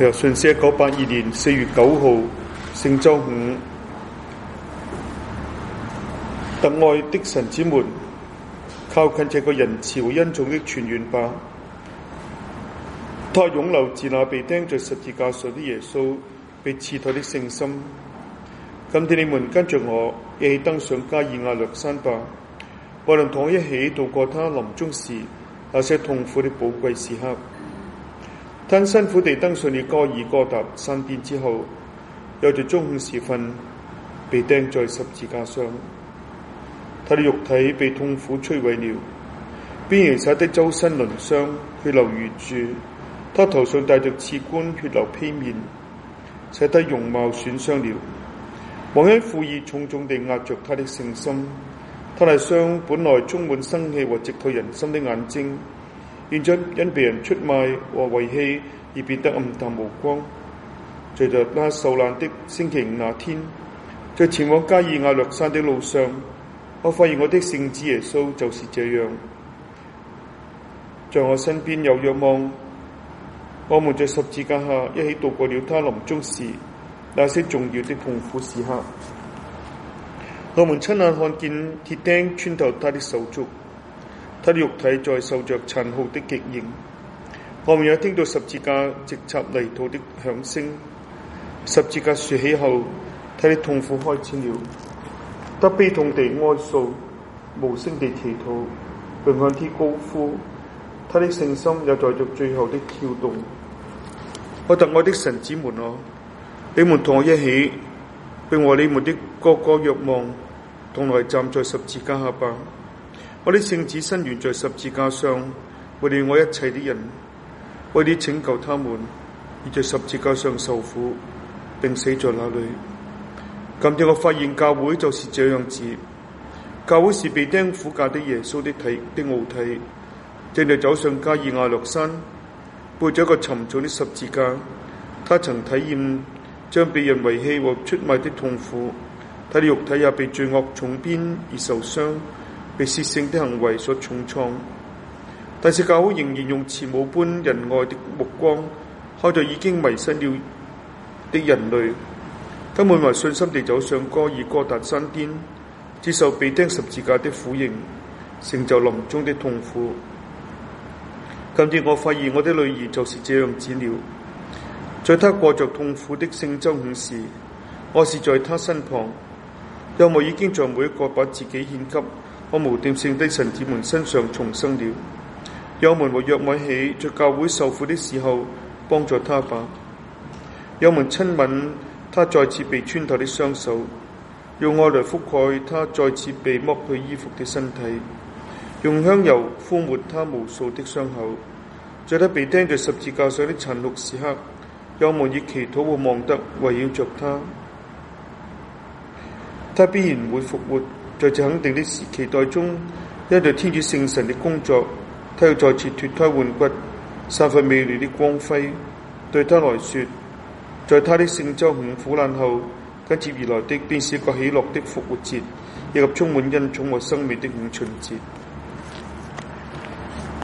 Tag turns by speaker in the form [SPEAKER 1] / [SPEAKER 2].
[SPEAKER 1] 又信是1982年4月9號聖週五，特愛的神子們，靠近這個仁慈和恩寵的泉源吧。他湧流自那被釘在十字架上的耶穌被刺透的聖心。今天你們跟着我一起登上加爾亞略山吧，我能同我一起度過他臨終時那些痛苦的寶貴時刻。他辛苦地登上了哥爾哥達山巔之後，又在中午時分被釘在十字架上。他的肉體被痛苦摧毀了，邊緣灑得周身鱗傷，血流如注。他頭上戴着刺冠，血流披面，使他容貌損傷了。忘恩負義重重地壓着他的聖心。他那雙本來充滿生氣和直透人心的眼睛，現在因被人出賣和遺棄而變得暗淡無光。隨着他受難的星期五那天，在前往加爾亞略山的路上，我發現我的聖子耶穌就是這樣，在我身邊有若望。我們在十字架下一起度過了他臨終時那些重要的痛苦時刻。我們親眼看見鐵釘穿透他的手足，他的肉體在受着殘酷的極刑。我們也聽到十字架直插泥土的響聲。十字架豎起後，他的痛苦開始了。他悲痛地哀訴，無聲地祈禱，並向天高呼。他的聖心也在着最後的跳動。我特愛的神子們啊，你們同我一起，並和你們的哥哥若望同來站在十字架下吧。我的聖子伸懸在十字架上，為了我一切的人，為了拯救他們，而在十字架上受苦，並死在那裏。今天我發現教會就是這樣子，教會是被釘苦架的耶穌的奧體，正在走上加爾亞略山，背着一個沉重的十字架。他曾體驗將被人遺棄和出賣的痛苦，他的肉體也被罪惡重鞭而受傷，被褻聖的行為所重創。但是教會仍然用慈母般仁愛的目光看着已經迷失了的人類。他滿懷信心地走上哥爾哥達山巔，接受被釘十字架的苦刑，成就臨終的痛苦。今天我發現我的女兒就是這樣子了。在她過着痛苦的聖週五時，我是在她身旁。若望已經在每一個把自己獻給我無玷聖的神子們身上重生了。讓我們和若望一起在教會受苦的時候幫助她吧。讓我們親吻她再次被穿透的雙手，用愛來覆蓋她再次被剝去衣服的身體，用香油敷抹她無數的傷口。在她被釘在十字架上的殘酷時刻，讓我們以祈禱和望德圍繞着她。她必然會復活，在這肯定的期待中，因着天主聖神的工作，她要再次脫胎換骨，散發美麗的光輝。對她來說，在她的聖週五苦難後，緊接而來的便是一個喜樂的復活節，以及充滿恩寵和生命的五旬節。